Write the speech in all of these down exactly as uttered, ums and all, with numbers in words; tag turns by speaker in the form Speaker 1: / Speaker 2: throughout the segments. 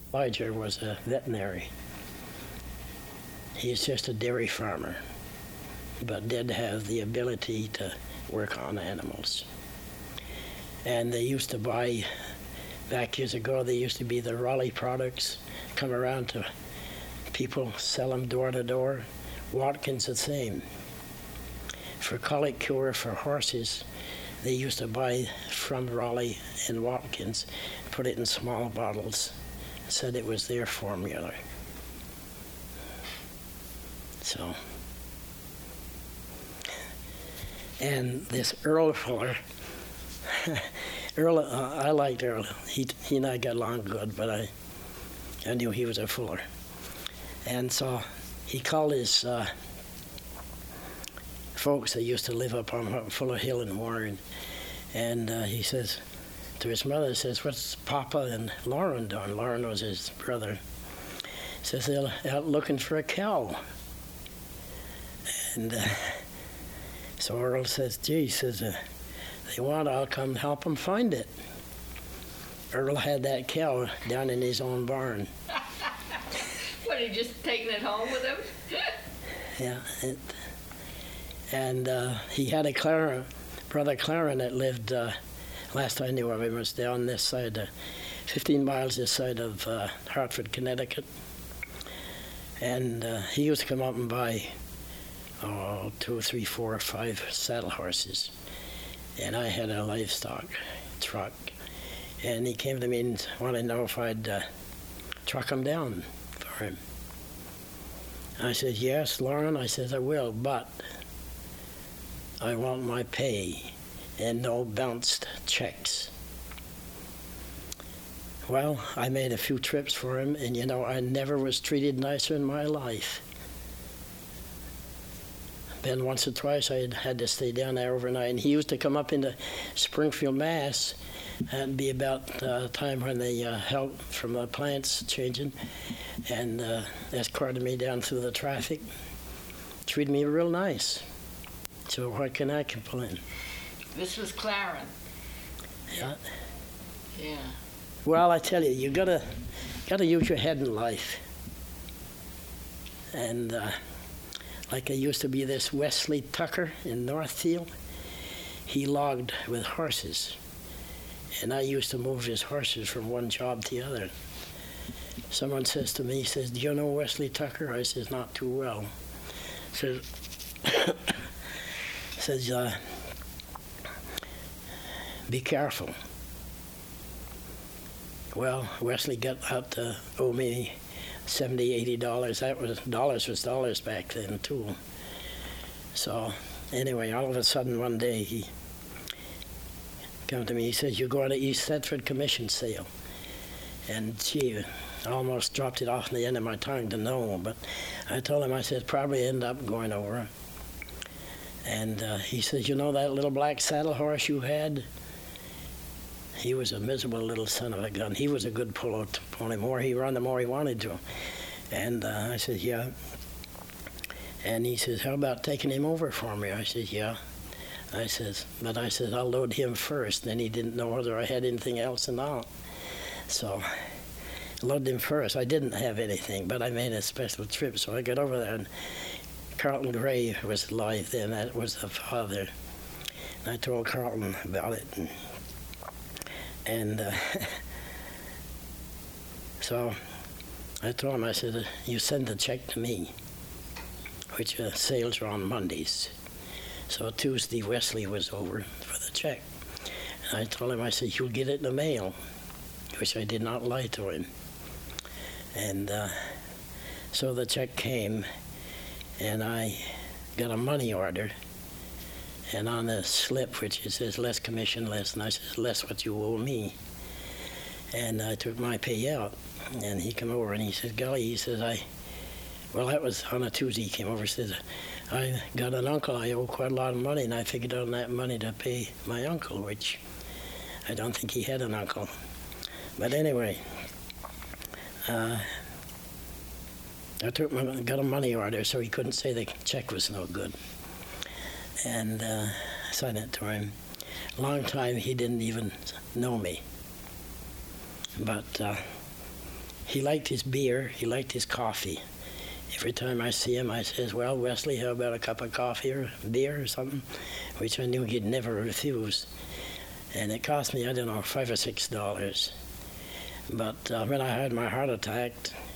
Speaker 1: Elijah was a veterinary. He's just a dairy farmer, but did have the ability to work on animals. And they used to buy, back years ago, they used to be the Raleigh products, come around to people, sell them door to door. Watkins the same. For colic cure for horses, they used to buy from Raleigh and Watkins, put it in small bottles, said it was their formula. So, and this Earl Fuller, Earl, uh, I liked Earl. He, he and I got along good, but I, I knew he was a Fuller. And so he called his uh, folks that used to live up on Fuller Hill in Warren, and uh, he says to his mother, says, "What's Papa and Lauren doing?" Lauren was his brother. He says, "They're out looking for a cow." And uh, so Earl says, "Gee," he says, uh, "they want, I'll come help them find it." Earl had that cow down in his own barn.
Speaker 2: What, he just taking it home with him?
Speaker 1: Yeah. It, and uh, he had a Clara, brother Claren that lived, uh, last I knew of him, was down this side, uh, fifteen miles this side of uh, Hartford, Connecticut. And uh, he used to come up and buy oh, two, three, four, five saddle horses. And I had a livestock truck. And he came to me and wanted to know if I'd uh, truck them down for him. I said, "Yes, Lauren," I said, "I will, but I want my pay and no bounced checks." Well, I made a few trips for him, and you know, I never was treated nicer in my life. Then once or twice I had, had to stay down there overnight, and he used to come up into Springfield, Mass, and be about the uh, time when the uh, help from the plants changing, and uh, escorted me down through the traffic. Treated me real nice. So what can I complain?
Speaker 2: This was Claren.
Speaker 1: Yeah.
Speaker 2: Yeah.
Speaker 1: Well, I tell you, you gotta gotta use your head in life. And uh, like there used to be this Wesley Tucker in Northfield. He logged with horses, and I used to move his horses from one job to the other. Someone says to me, he says, "Do you know Wesley Tucker?" I says, "Not too well." Says, says, uh, "Be careful." Well, Wesley got out to owe me seventy, eighty dollars. That was, dollars was dollars back then, too. So, anyway, all of a sudden one day he came to me, he says, "You're going to East Thetford commission sale." And gee, I almost dropped it off the end of my tongue to know, but I told him, I said, "Probably end up going over." And uh, he says, "You know that little black saddle horse you had?" He was a miserable little son of a gun. He was a good pullout pony. The more he run, the more he wanted to. And uh, I said, "Yeah." And he says, "How about taking him over for me?" I said, "Yeah." I says, but I said, "I'll load him first." Then he didn't know whether I had anything else or not. So I loaded him first. I didn't have anything, but I made a special trip. So I got over there, and Carlton Gray was alive then. That was the father. And I told Carlton about it. And, and uh, so I told him, I said, "You send the check to me," which uh, sales are on Mondays. So Tuesday, Wesley was over for the check. And I told him, I said, "You'll get it in the mail," which I did not lie to him. And uh, so the check came, and I got a money order. And on the slip, which it says less commission, less, and I said, "Less what you owe me." And I took my payout, and he came over and he said, "Golly," he says, I, well, that was on a Tuesday. He came over and said, "I got an uncle, I owe quite a lot of money," and I figured on that money to pay my uncle, which I don't think he had an uncle. But anyway, uh, I took my, got a money order, so he couldn't say the check was no good. And uh, signed it to him. A long time he didn't even know me. But uh, he liked his beer, he liked his coffee. Every time I see him, I says, well, Wesley, how about a cup of coffee or beer or something? Which I knew he'd never refuse. And it cost me, I don't know, five or six dollars. But uh, when I had my heart attack,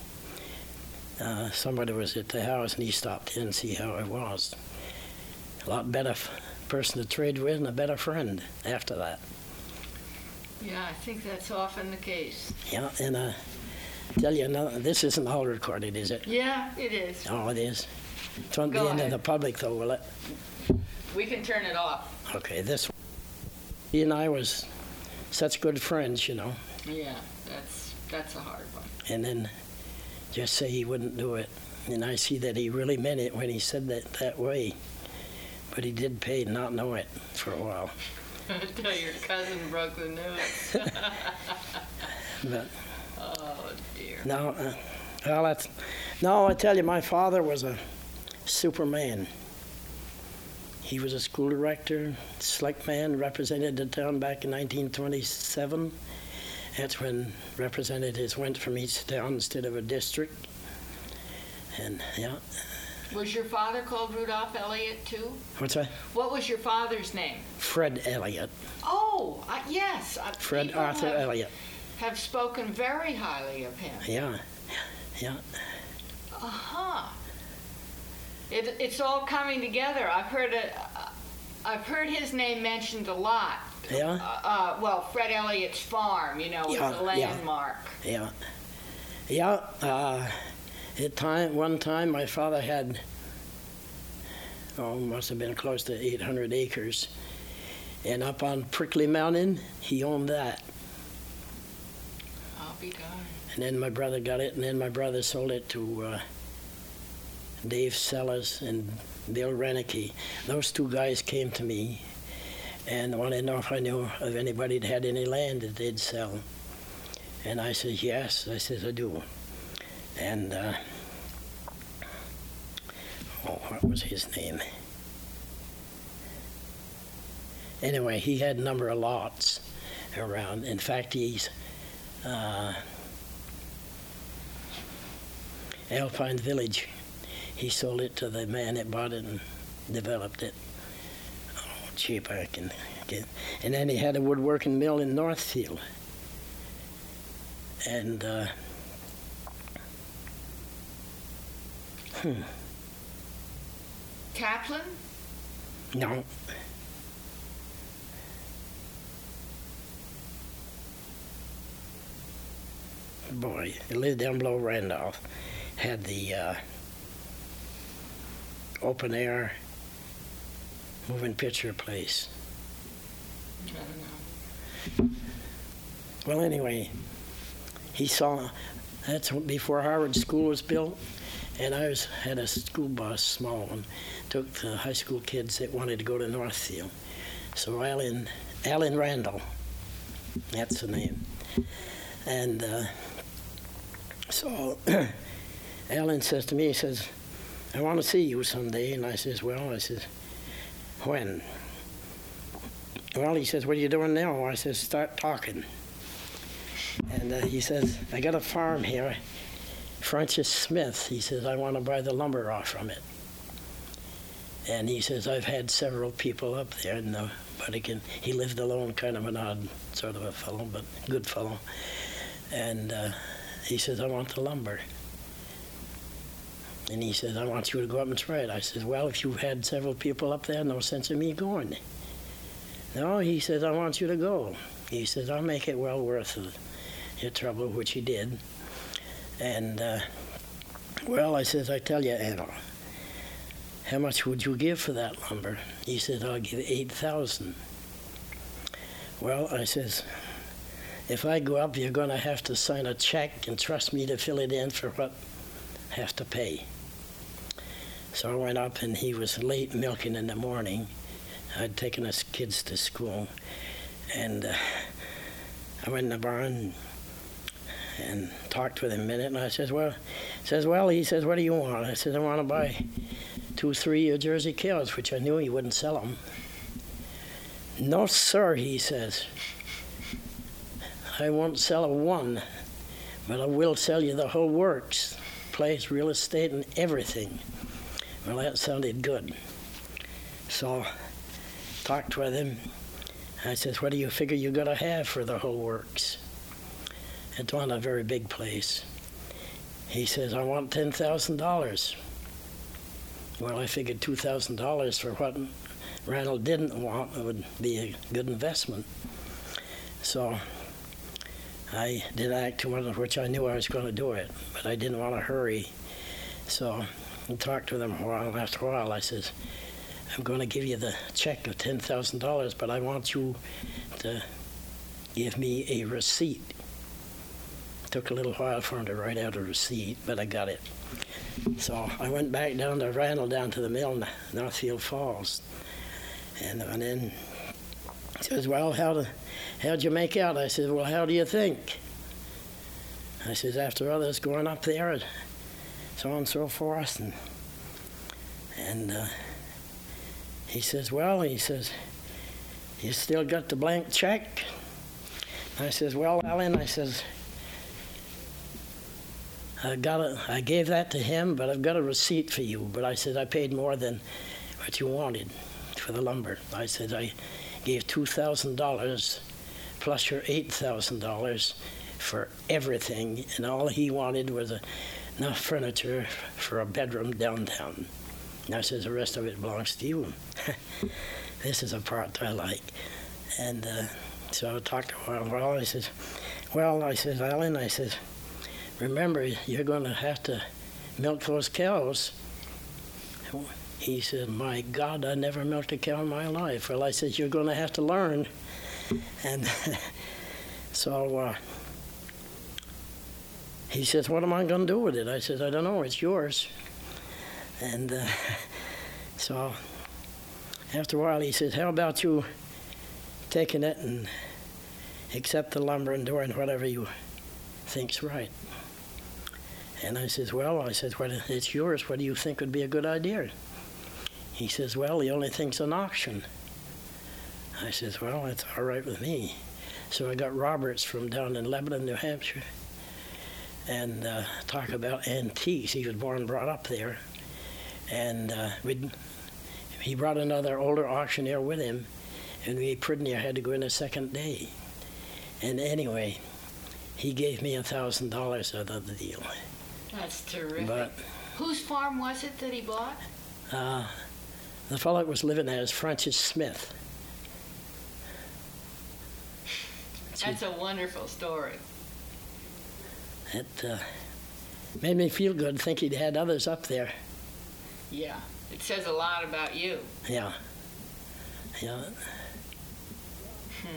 Speaker 1: uh, somebody was at the house and he stopped in and see how I was. A lot better f- person to trade with and a better friend after that.
Speaker 2: Yeah, I think that's often the case.
Speaker 1: Yeah, and uh, tell you, no, this isn't all recorded, is it?
Speaker 2: Yeah, it is.
Speaker 1: Oh, it is. It won't
Speaker 2: Go
Speaker 1: be into
Speaker 2: ahead.
Speaker 1: the public, though, will it?
Speaker 2: We can turn it off.
Speaker 1: Okay, this one. He and I was such good friends, you know,
Speaker 2: Yeah, that's that's a hard one.
Speaker 1: and then just say he wouldn't do it. And I see that he really meant it when he said that that way. But he did pay to not know it for a while.
Speaker 2: Until your cousin broke the news.
Speaker 1: But
Speaker 2: Oh, dear.
Speaker 1: no, uh, well, that's, no, I tell you, my father was a superman. He was a school director, slick man, represented the town back in nineteen twenty-seven. That's when representatives went from each town instead of a district. And, yeah,
Speaker 2: Was your father called Rudolph Elliott, too?
Speaker 1: what's that?
Speaker 2: What was your father's name?
Speaker 1: Fred Elliott.
Speaker 2: Oh, uh, yes. Uh,
Speaker 1: Fred
Speaker 2: people
Speaker 1: Arthur
Speaker 2: have,
Speaker 1: Elliott.
Speaker 2: have spoken very highly of him.
Speaker 1: Yeah, yeah.
Speaker 2: Uh-huh. It, it's all coming together. I've heard it, uh, I've heard his name mentioned a lot.
Speaker 1: Yeah?
Speaker 2: Uh, uh, well, Fred Elliott's farm, you know,
Speaker 1: Yeah,
Speaker 2: is a
Speaker 1: yeah.
Speaker 2: landmark.
Speaker 1: Yeah, yeah. Uh, at time, one time, my father had, oh, must have been close to eight hundred acres, and up on Prickly Mountain, he owned that.
Speaker 2: I'll be darned.
Speaker 1: And then my brother got it, and then my brother sold it to uh, Dave Sellers and Bill Renicky. Those two guys came to me and wanted to know if I knew of anybody that had any land that they'd sell. And I said, yes. I said, I do. And, uh, oh, what was his name? Anyway, he had a number of lots around. In fact, he's uh, Alpine Village. He sold it to the man that bought it and developed it. Oh, cheap I can get. And then he had a woodworking mill in Northfield. And, uh, hmm,
Speaker 2: Kaplan?
Speaker 1: no. Boy, he lived down below Randolph. Had the uh, open air moving picture place.
Speaker 2: I don't know.
Speaker 1: Well, anyway, he saw, that's before Harvard School was built, and I was had a school bus, small one, took the high school kids that wanted to go to Northfield. So Alan, Alan Randall, that's the name. And uh, so Alan says to me, he says, I want to see you someday. And I says, well, I says, when? Well, he says, what are you doing now? I says, start talking. And uh, he says, I got a farm here, Francis Smith. He says, I want to buy the lumber off from it. And he says, I've had several people up there, and uh, but again, he lived alone, kind of an odd sort of a fellow, but good fellow. And uh, he says, I want the lumber. And he says, I want you to go up and try it. I says, well, if you've had several people up there, no sense in me going. No, he says, I want you to go. He says, I'll make it well worth it, your trouble, which he did. And, uh, well, I says, I tell you, Anna, how much would you give for that lumber? He said, I'll give eight thousand. Well, I says, if I go up, you're going to have to sign a check and trust me to fill it in for what I have to pay. So I went up, and he was late milking in the morning. I'd taken his kids to school, and uh, I went in the barn and talked with him a minute, and I says, well, says, well, he says, what do you want? I said, I want to buy two, three Jersey cows, which I knew he wouldn't sell them. No, sir, he says. I won't sell a one, but I will sell you the whole works, place, real estate, and everything. Well, that sounded good. So, talked with him. I says, what do you figure you're going to have for the whole works? It's not a very big place. He says, I want ten thousand dollars. Well, I figured two thousand dollars for what Randall didn't want would be a good investment. So I did act to one which I knew I was going to do it, but I didn't want to hurry. So I talked with him a while. After a while, I says, I'm going to give you the check of ten thousand dollars, but I want you to give me a receipt. Took a little while for him to write out a receipt, but I got it. So I went back down to Randall, down to the mill in Northfield Falls. And went in. He says, well, how do, how'd you make out? I said, well, how do you think? I says, after others going up there, and so on and so forth. And, and uh, he says, well, he says, you still got the blank check? I says, well, Alan, I says, I got a, I gave that to him, but I've got a receipt for you. But I said, I paid more than what you wanted for the lumber. I said, I gave two thousand dollars plus your eight thousand dollars for everything, and all he wanted was a, enough furniture for a bedroom downtown. And I says, the rest of it belongs to you. This is a part I like. And uh, so I talked a while. Well, I says, well, I says, Alan, I says, remember, you're going to have to milk those cows. He said, my God, I never milked a cow in my life. Well, I said, you're going to have to learn. And so uh, he says, what am I going to do with it? I said, I don't know, it's yours. And uh, so after a while, he says, how about you taking it and accept the lumber and doing whatever you think's right? And I says, well, I said, well, it's yours. What do you think would be a good idea? He says, well, the only thing's an auction. I says, well, that's all right with me. So I got Roberts from down in Lebanon, New Hampshire, and uh, talk about antiques. He was born and brought up there. And uh, we'd, he brought another older auctioneer with him, and we pretty near had to go in a second day. And anyway, he gave me a thousand dollars out of the deal.
Speaker 2: That's terrific.
Speaker 1: But,
Speaker 2: whose farm was it that he bought?
Speaker 1: Uh, the fellow that was living there is Francis Smith.
Speaker 2: That's a wonderful story.
Speaker 1: It uh, made me feel good, think he'd had others up there.
Speaker 2: Yeah, it says a lot about you.
Speaker 1: Yeah. Yeah.
Speaker 2: Hmm.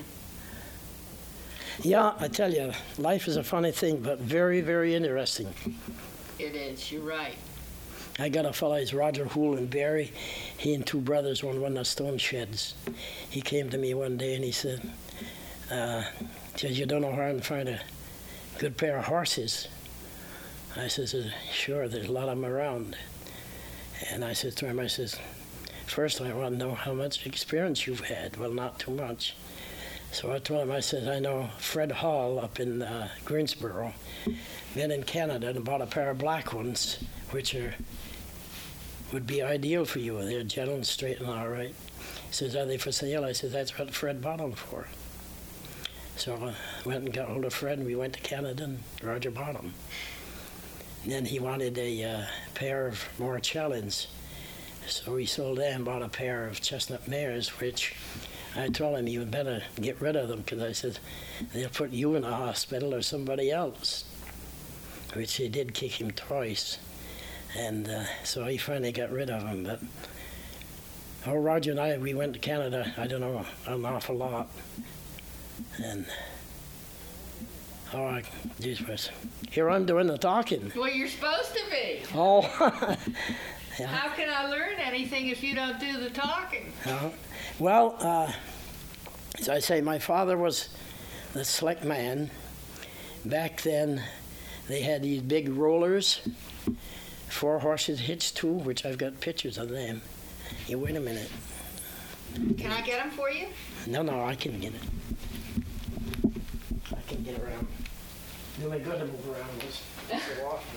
Speaker 1: Yeah, I tell you, life is a funny thing, but very, very interesting.
Speaker 2: It is, you're right.
Speaker 1: I got a fellow, he's Roger Hoole in Barrie. He and two brothers owned one of the stone sheds. He came to me one day and he said, uh, says, you don't know where I can find a good pair of horses? I says, sure, there's a lot of them around. And I said to him, I says, first I want to know how much experience you've had. Well, not too much. So I told him, I said, I know Fred Hall up in uh, Greensboro, been in Canada and bought a pair of black ones, which are would be ideal for you. They're gentle and straight and all right. He says, are they for sale? I said, that's what Fred bought them for. So I went and got hold of Fred, and we went to Canada, and Roger bought them. And then he wanted a uh, pair of Morchellins. So he sold them and bought a pair of chestnut mares, which I told him, you better get rid of them, because I said, they'll put you in a hospital or somebody else, which they did kick him twice. And uh, so he finally got rid of them. But oh, Roger and I, we went to Canada, I don't know, an awful lot. And oh, I, geez, here I'm doing the talking.
Speaker 2: Well, you're supposed to be.
Speaker 1: Oh. Yeah.
Speaker 2: How can I learn anything if you don't do the talking?
Speaker 1: Uh, well, uh, as I say, my father was the slick man. Back then, they had these big rollers, four horses hitched to, which I've got pictures of them. You wait a minute.
Speaker 2: Can I get them for you?
Speaker 1: No, no, I can get it. I can get around. do me good to move around this so often.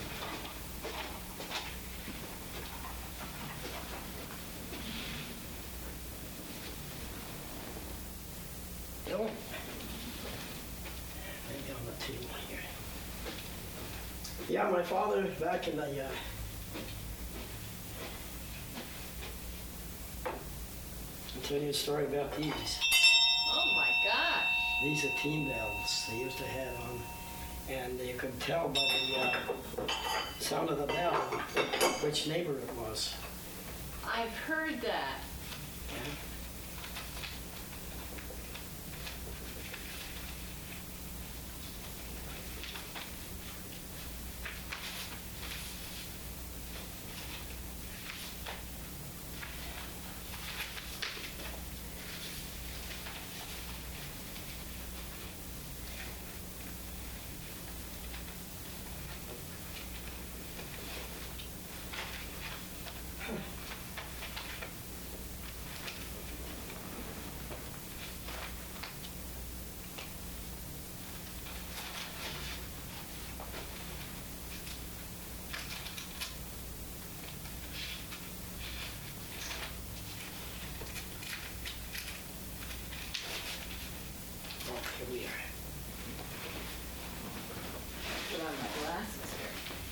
Speaker 1: Don't. Maybe on the table here. Yeah, my father back in the, uh, I'll tell you a story about these.
Speaker 2: Oh my gosh.
Speaker 1: These are team bells they used to have on, and you could tell by the uh, sound of the bell which neighbor it was.
Speaker 2: I've heard that.
Speaker 1: Yeah. Oh, here we are.
Speaker 2: Put on my glasses here.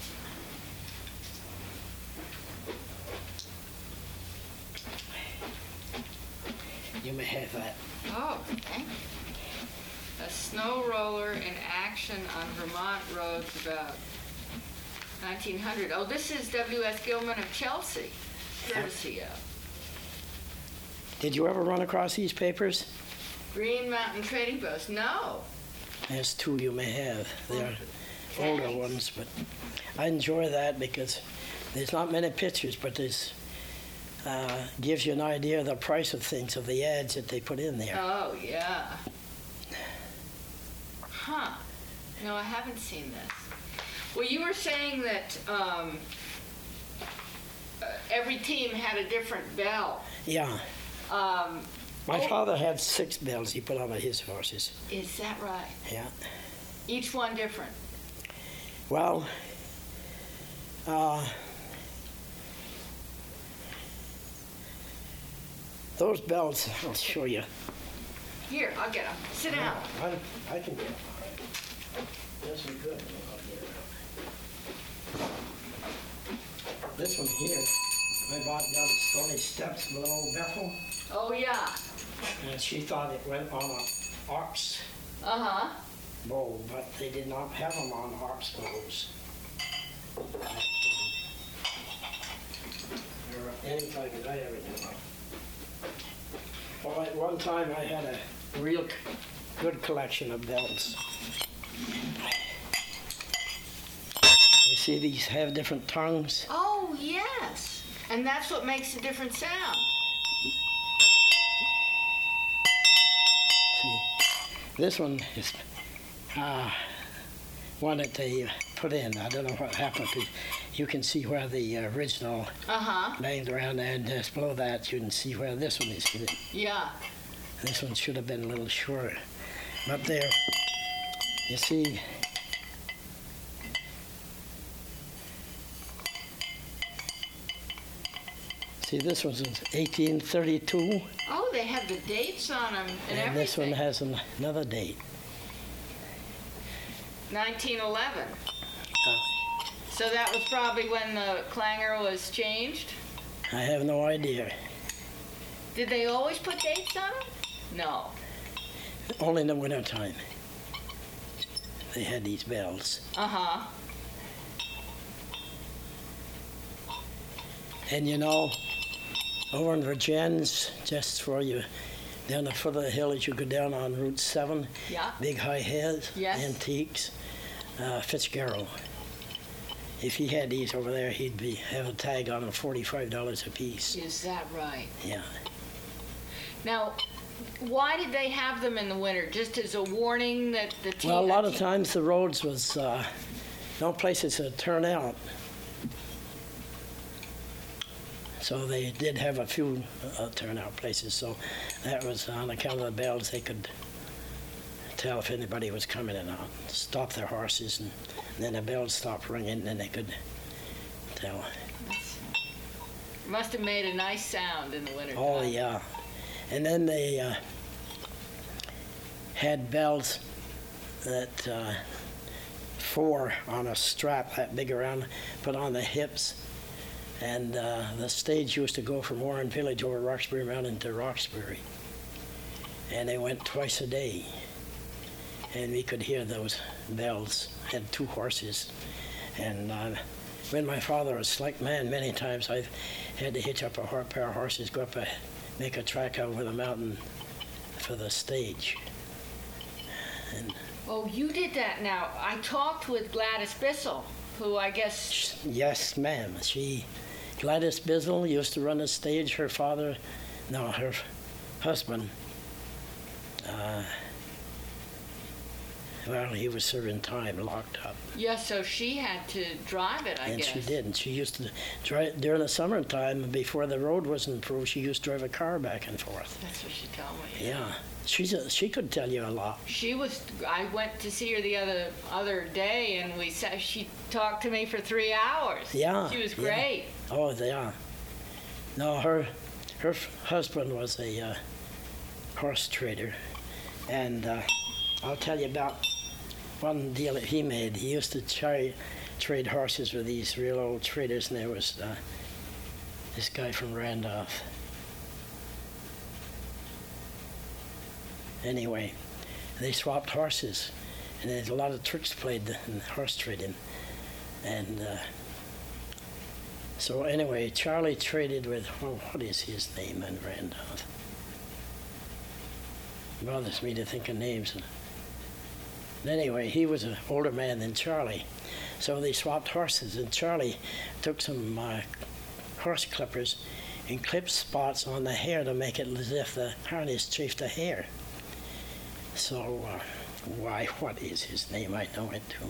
Speaker 1: You may have that.
Speaker 2: Oh, thank you. A snow roller in action on Vermont roads about nineteen hundred. Oh, this is W S Gilman of Chelsea, courtesy of
Speaker 1: Did you ever run across these papers?
Speaker 2: Green Mountain Trading Post. No.
Speaker 1: There's two you may have. They're
Speaker 2: Okay.
Speaker 1: older ones, but I enjoy that because there's not many pictures, but there's uh, gives you an idea of the price of things, of the ads that they put in there.
Speaker 2: Oh, yeah. Huh. No, I haven't seen this. Well, you were saying that um, uh, every team had a different bell.
Speaker 1: Yeah.
Speaker 2: Um,
Speaker 1: My
Speaker 2: oh,
Speaker 1: father had six bells he put on his horses.
Speaker 2: Is that right?
Speaker 1: Yeah.
Speaker 2: Each one different?
Speaker 1: Well, uh, those bells, I'll show you.
Speaker 2: Here, I'll get them. Sit down.
Speaker 1: I, I can get them. This one good. This one here, I bought down at Stony Steps below Bethel,
Speaker 2: Oh, yeah.
Speaker 1: and she thought it went on a ox
Speaker 2: Uh-huh.
Speaker 1: bow, but they did not have them on ox bows. Or any type that I ever knew of. Well, at one time I had a real c- good collection of bells. You see these have different tongues?
Speaker 2: Oh, yes. And that's what makes a different sound.
Speaker 1: See, this one is uh, one that they uh, put in. I don't know what happened to. You can see where the original
Speaker 2: Uh-huh.
Speaker 1: laid around there, and just below that you can see where this one is hidden.
Speaker 2: Yeah.
Speaker 1: This one should have been a little shorter. But there, you see, see this one's eighteen thirty-two,
Speaker 2: Oh, they have the dates on them and,
Speaker 1: and this one
Speaker 2: everything.
Speaker 1: has an, another date.
Speaker 2: nineteen eleven.
Speaker 1: Uh,
Speaker 2: So that was probably when the clanger was changed?
Speaker 1: I have no idea.
Speaker 2: Did they always put dates on them? No.
Speaker 1: Only in the wintertime. They had these bells.
Speaker 2: Uh-huh.
Speaker 1: And you know, over in Virgins, just for you, down the foot of the hill as you go down on Route seven,
Speaker 2: Yeah.
Speaker 1: big high heads,
Speaker 2: Yes.
Speaker 1: antiques, uh, Fitzgerald. If he had these over there, he'd be have a tag on them, forty-five dollars a piece.
Speaker 2: Is that right?
Speaker 1: Yeah.
Speaker 2: Now, why did they have them in the winter? Just as a warning that the team...
Speaker 1: Well, a lot of times the roads was uh, no places to turn out. So they did have a few uh, turnout places. So that was on account of the bells. They could tell if anybody was coming or not. Stop their horses, and, and then the bell stopped ringing, and then they could tell.
Speaker 2: Must have made a nice sound in the winter.
Speaker 1: Oh, yeah. And then they uh, had bells that uh, four on a strap that big around, put on the hips. And uh, the stage used to go from Warren Village over Roxbury Mountain to Roxbury. And they went twice a day. And we could hear those bells. Had two horses. And uh, when my father was a slick man, many times I had to hitch up a hor- pair of horses, go up a, make a track over the mountain for the stage. And
Speaker 2: Oh, you did that now. I talked with Gladys Bissell, who I guess...
Speaker 1: sh- yes, ma'am. She, Gladys Bizzle used to run the stage. Her father, no, her husband, uh, well, he was serving time, locked up.
Speaker 2: Yeah, so she had to drive it, I
Speaker 1: And
Speaker 2: guess.
Speaker 1: she did. And she used to drive, during the summertime, before the road was improved, she used to drive a car back and forth.
Speaker 2: That's what she told me.
Speaker 1: Yeah. She's a, she could tell you a lot.
Speaker 2: She was, I went to see her the other other day, and we sat, she talked to me for three hours.
Speaker 1: Yeah.
Speaker 2: She was
Speaker 1: yeah.
Speaker 2: great.
Speaker 1: Oh, yeah. No, her her f- husband was a uh, horse trader. And uh, I'll tell you about one deal that he made. He used to try, trade horses with these real old traders, and there was uh, this guy from Randolph. Anyway, they swapped horses, and there's a lot of tricks played in horse trading. And uh, so anyway, Charlie traded with, oh, what is his name in Randolph? It bothers me to think of names. But anyway, he was an older man than Charlie. So they swapped horses, and Charlie took some uh, horse clippers and clipped spots on the hair to make it as if the harness chafed the hair. So, uh, why, what is his name? I know it too.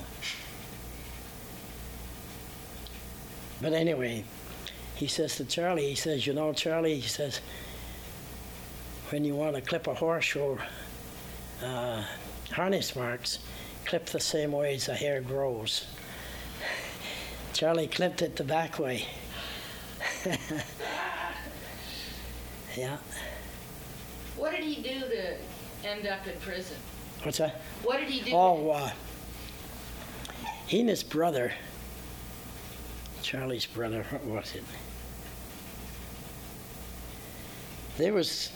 Speaker 1: But anyway, he says to Charlie, he says, you know, Charlie, he says, when you want to clip a horse or uh, harness marks, clip the same way as the hair grows. Charlie clipped it the back way. Yeah.
Speaker 2: What did he do to end up in prison?
Speaker 1: What's that?
Speaker 2: What did he do?
Speaker 1: Oh, uh, he and his brother, Charlie's brother, what was it? They was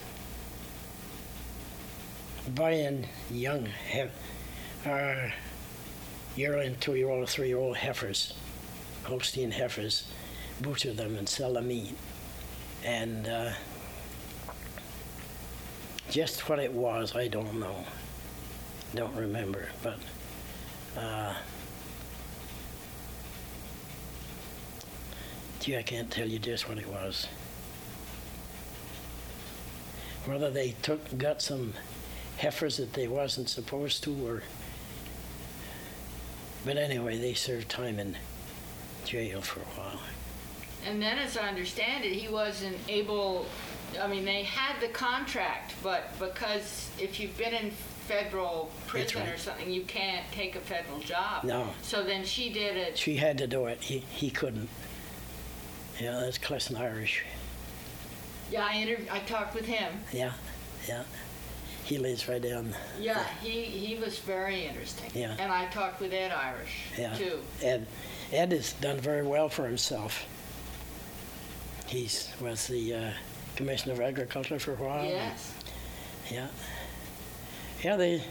Speaker 1: buying young, hef- uh, yearling, two-year-old, three-year-old heifers, Holstein heifers, butcher them and sell the meat. And uh, just what it was, I don't know. Don't remember, but uh, gee, I can't tell you just what it was. Whether they took got some heifers that they wasn't supposed to, or but anyway, they served time in jail for a while.
Speaker 2: And then, as I understand it, he wasn't able, I mean, they had the contract, but because if you've been in federal prison
Speaker 1: right.
Speaker 2: or something, you can't take a federal job.
Speaker 1: No.
Speaker 2: So then she did it.
Speaker 1: She had to do it. He he couldn't. Yeah, that's Clesson Irish.
Speaker 2: Yeah, I interv- I talked with him.
Speaker 1: Yeah, yeah. He lives right down.
Speaker 2: Yeah, he, he was very interesting.
Speaker 1: Yeah.
Speaker 2: And I talked with Ed Irish,
Speaker 1: Yeah.
Speaker 2: too.
Speaker 1: Ed, Ed has done very well for himself. He's was the uh, Commissioner of Agriculture for a while.
Speaker 2: Yes.
Speaker 1: Yeah. Yeah, they,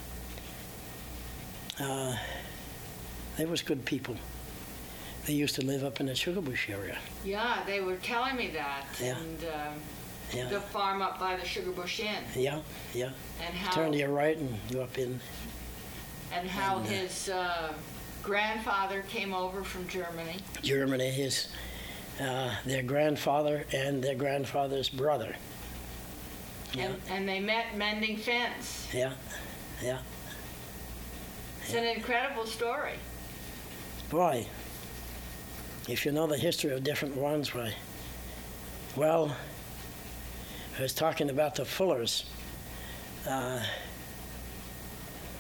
Speaker 1: uh, they was good people. They used to live up in the Sugarbush area.
Speaker 2: Yeah, they were telling me that.
Speaker 1: Yeah.
Speaker 2: And um,
Speaker 1: Yeah.
Speaker 2: the farm up by the Sugarbush Inn.
Speaker 1: Yeah, yeah.
Speaker 2: And how,
Speaker 1: Turn to your right and go up in.
Speaker 2: and how
Speaker 1: and, uh,
Speaker 2: his uh, grandfather came over from Germany.
Speaker 1: Germany, his, uh, their grandfather and their grandfather's brother. Yeah,
Speaker 2: And, and they met mending fence.
Speaker 1: yeah, yeah.
Speaker 2: It's an incredible story.
Speaker 1: Boy, if you know the history of different ones, why, well, I was talking about the Fullers. Uh,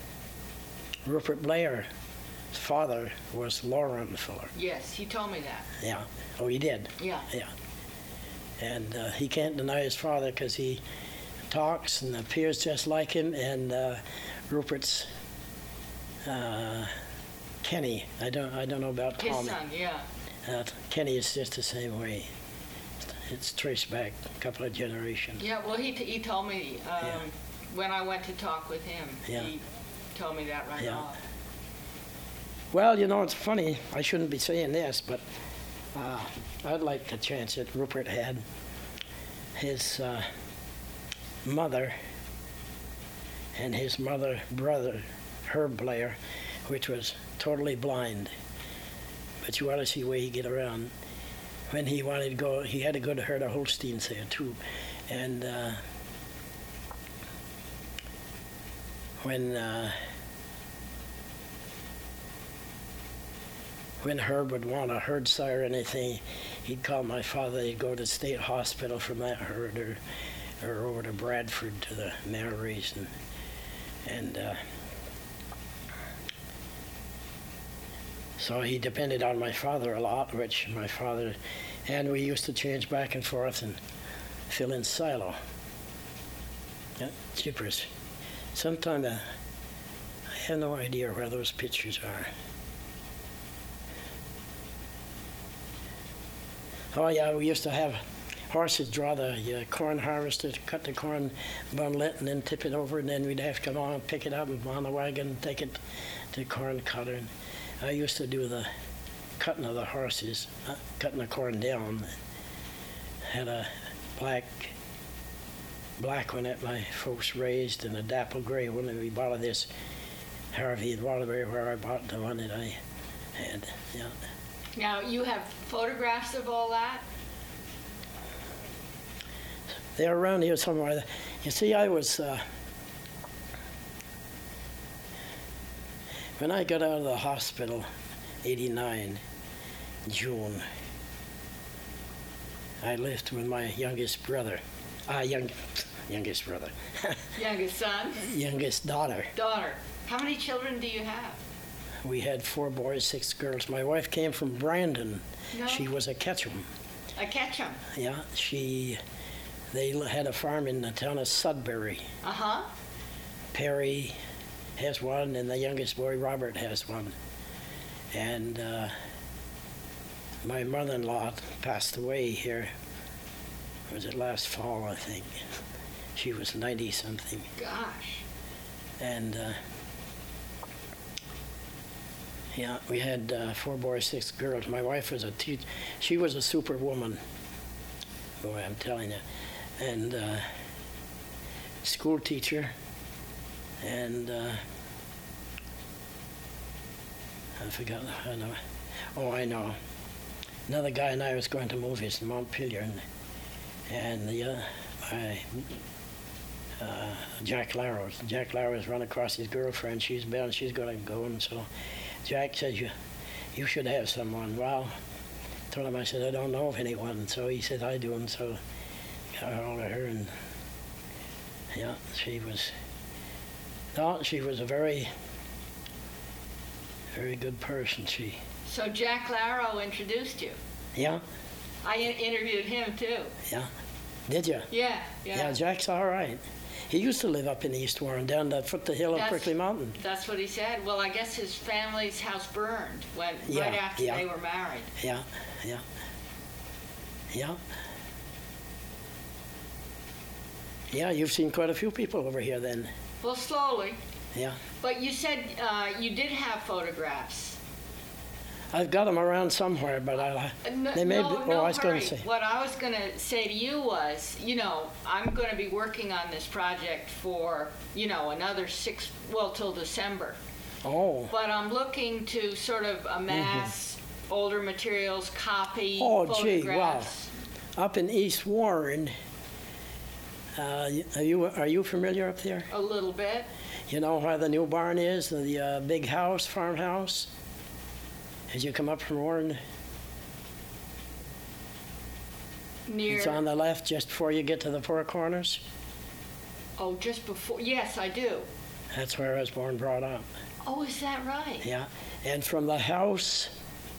Speaker 1: Rupert Blair's father was Lauren Fuller.
Speaker 2: Yes, he told me that.
Speaker 1: Yeah. Oh, he did?
Speaker 2: Yeah.
Speaker 1: Yeah. And uh, he can't deny his father because he talks and appears just like him. And uh, Rupert's uh, Kenny. I don't. I don't know about
Speaker 2: His
Speaker 1: Tommy.
Speaker 2: son, yeah.
Speaker 1: Uh, Kenny is just the same way. It's traced back a couple of generations.
Speaker 2: Yeah, well, he, t- he told me um,
Speaker 1: Yeah.
Speaker 2: when I went to talk with him,
Speaker 1: Yeah.
Speaker 2: he told me that right
Speaker 1: Yeah.
Speaker 2: off.
Speaker 1: Well, you know, it's funny. I shouldn't be saying this, but uh, I'd like the chance that Rupert had. His uh, mother and his mother brother, Herb Blair, which was totally blind. But you ought to see the way he get around. When he wanted to go, he had a good herd of Holsteins there too. And uh, when uh, when Herb would want a herd sire or anything, he'd call my father. He'd go to the state hospital from that herd, or or over to Bradford to the Maoris, and and uh, so he depended on my father a lot, which my father, and we used to change back and forth and fill in silo. Yeah, jeepers. Sometimes uh, I have no idea where those pictures are. Oh yeah, we used to have horses draw the uh, corn harvester to cut the corn, bundle it, and then tip it over, and then we'd have to come on and pick it up and on the wagon and take it to the corn cutter. And I used to do the cutting of the horses, uh, cutting the corn down. Had a black black one that my folks raised and a dapple gray one, and we bought this Harvey at Waterbury where I bought the one that I had. Yeah.
Speaker 2: Now, you have photographs of all that?
Speaker 1: They're around here somewhere. You see, I was, uh, when I got out of the hospital, eighty-nine, June, I lived with my youngest brother, ah, young, youngest brother,
Speaker 2: Youngest son?
Speaker 1: youngest daughter.
Speaker 2: Daughter. How many children do you have?
Speaker 1: We had four boys, six girls. My wife came from Brandon.
Speaker 2: No.
Speaker 1: She was a Ketchum.
Speaker 2: A Ketchum.
Speaker 1: Yeah, she, they had a farm in the town of Sudbury.
Speaker 2: Uh-huh.
Speaker 1: Perry has one, and the youngest boy, Robert, has one. And uh, my mother-in-law passed away here, was it last fall, I think. She was ninety-something.
Speaker 2: Gosh.
Speaker 1: And, uh, yeah, we had uh, four boys, six girls. My wife was a teacher. She was a superwoman, boy, I'm telling you. And uh, school teacher. And uh, I forgot, I know. Oh, I know. Another guy and I was going to movies in Montpelier, and, and the uh, my, uh, Jack Larrows. Jack Larrows run across his girlfriend. She's bound, she's going to go, and so Jack says, you, you should have someone. Well, I told him, I said, I don't know of anyone. So he said, I do, and so got a hold of her, and yeah, she was, no, she was a very, very good person. She,
Speaker 2: So Jack Larrow introduced you.
Speaker 1: yeah,
Speaker 2: I in- interviewed him, too.
Speaker 1: yeah. Did you?
Speaker 2: Yeah, yeah.
Speaker 1: Yeah, Jack's all right. He used to live up in East Warren, down the foot of the hill of
Speaker 2: That's-
Speaker 1: Prickly Mountain.
Speaker 2: That's what he said. Well, I guess his family's house burned when
Speaker 1: Yeah,
Speaker 2: right after
Speaker 1: yeah.
Speaker 2: they were married.
Speaker 1: Yeah, yeah, yeah. Yeah, you've seen quite a few people over here then.
Speaker 2: Well, slowly.
Speaker 1: Yeah.
Speaker 2: But you said uh, you did have photographs.
Speaker 1: I've got them around somewhere, but I,
Speaker 2: Uh, No,
Speaker 1: they may
Speaker 2: no,
Speaker 1: be,
Speaker 2: no
Speaker 1: oh, I was going
Speaker 2: hurry.
Speaker 1: to say.
Speaker 2: What I was going to say to you was, you know, I'm going to be working on this project for, you know, another six, well, till December.
Speaker 1: Oh,
Speaker 2: But I'm looking to sort of amass older materials, copy
Speaker 1: Oh, gee, wow.
Speaker 2: photographs.
Speaker 1: up in East Warren, uh, are you are you familiar up there?
Speaker 2: A little bit.
Speaker 1: You know where the new barn is, the uh, big house, farmhouse? As you come up from Warren,
Speaker 2: Near.
Speaker 1: it's on the left just before you get to the Four Corners.
Speaker 2: Oh, just before. Yes, I do.
Speaker 1: That's where I was born, brought up.
Speaker 2: Oh, is that right?
Speaker 1: Yeah, and from the house,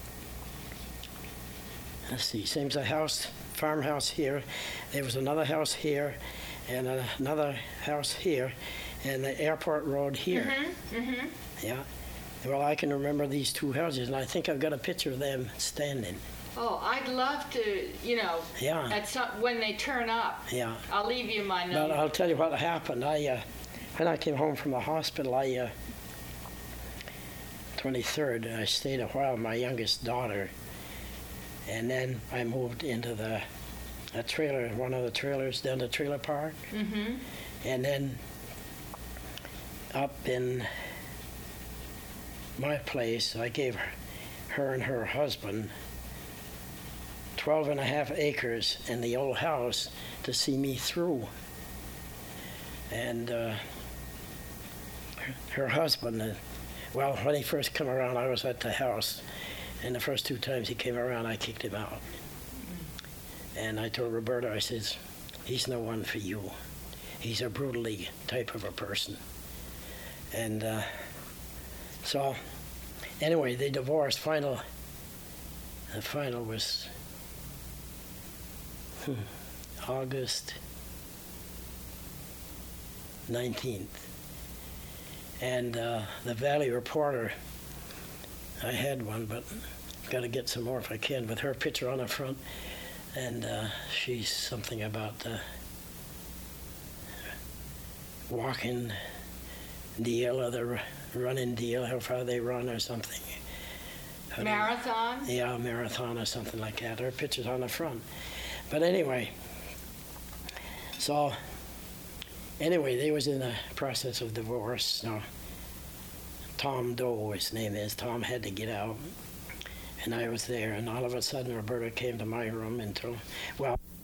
Speaker 1: let's see, seems a house, farmhouse here. There was another house here, and another house here, and the airport road here.
Speaker 2: Mm-hmm, mm-hmm.
Speaker 1: Yeah. Well, I can remember these two houses, and I think I've got a picture of them standing.
Speaker 2: Oh, I'd love to, you know,
Speaker 1: Yeah.
Speaker 2: at some, when they turn up.
Speaker 1: Yeah.
Speaker 2: I'll leave you my
Speaker 1: But
Speaker 2: number.
Speaker 1: I'll tell you what happened. I, uh, when I came home from the hospital, I, uh, twenty-third, I stayed a while with my youngest daughter, and then I moved into the a trailer, one of the trailers down the trailer park,
Speaker 2: Mm-hmm.
Speaker 1: and then up in my place, I gave her, her and her husband twelve and a half acres in the old house to see me through. And uh, her, her husband, uh, well, when he first came around, I was at the house, and the first two times he came around, I kicked him out. And I told Roberta, I says, he's no one for you. He's a brutally type of a person. And uh, so, anyway, they divorced. Final, the final was hmm, August nineteenth. And uh, the Valley Reporter, I had one, but got to get some more if I can, with her picture on the front. And uh, she's something about the walking deal or the r- running deal, how far they run or something. How do-
Speaker 2: Marathon?
Speaker 1: Yeah, marathon or something like that. Her picture's on the front. But anyway, so anyway, they was in the process of divorce. So Tom Doe, his name is. Tom had to get out, and I was there. And all of a sudden, Roberta came to my room and told, well.